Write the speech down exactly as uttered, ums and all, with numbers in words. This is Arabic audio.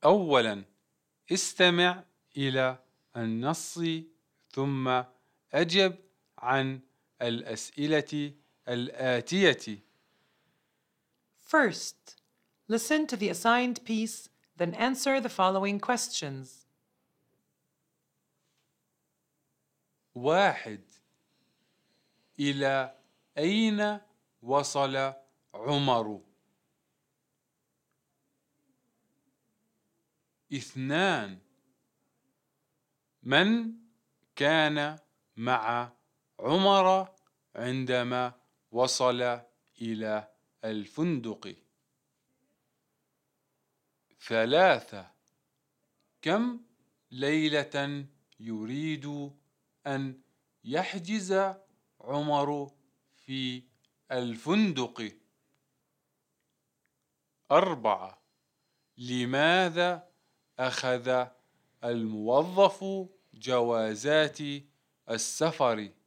أولاً، استمع إلى النص ثم أجب عن الأسئلة الآتية. First, listen to the assigned piece, then answer the following questions. واحد. إلى أين وصل عمر؟ اثنان. من كان مع عمر عندما وصل إلى الفندق؟ ثلاثة. كم ليلة يريد أن يحجز عمر في الفندق؟ أربعة. لماذا أخذ الموظف جوازات السفر؟